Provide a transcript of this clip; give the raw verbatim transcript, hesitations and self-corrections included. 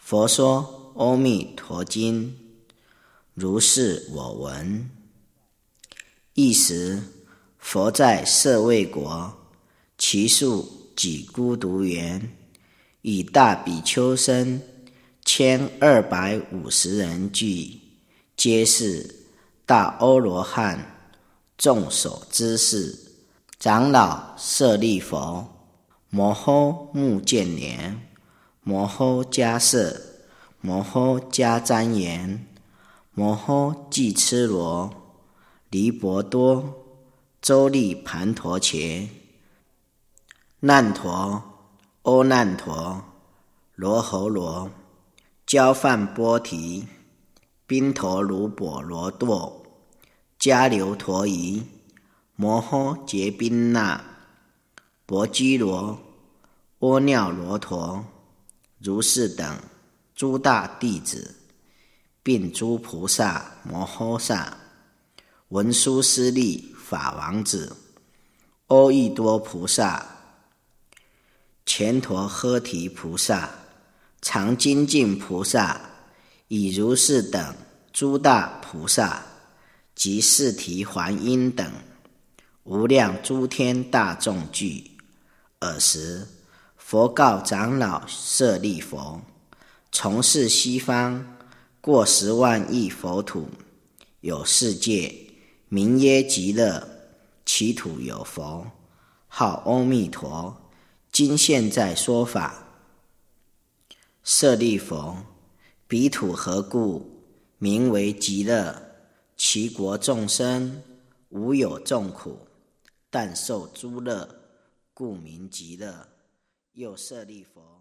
佛说阿弥陀经，如是我闻。一时，佛在舍卫国，其数几孤独园，以大比丘僧千二百五十人俱，皆是大阿罗汉，众所知事。长老舍利弗，摩诃目犍连，摩诃迦叶，摩诃迦旃延，摩诃季絺罗，离婆多，周利盘陀伽，难陀、阿难陀、罗睺罗、憍梵波提、宾陀卢波罗堕、迦留陀夷、摩诃结宾那、薄拘罗、阿耨罗陀，如是等诸大弟子，并诸菩萨摩诃萨、文殊师利法王子、阿逸多菩萨、乾陀诃提菩萨、常精进菩萨，以如是等诸大菩萨及释提桓因等无量诸天大众聚。尔时，佛告长老舍利弗：从是西方过十万亿佛土，有世界，名曰极乐，其土有佛，号阿弥陀，今现在说法。舍利弗，彼土何故名为极乐？其国众生无有众苦，但受诸乐，故名极乐。又舍利弗，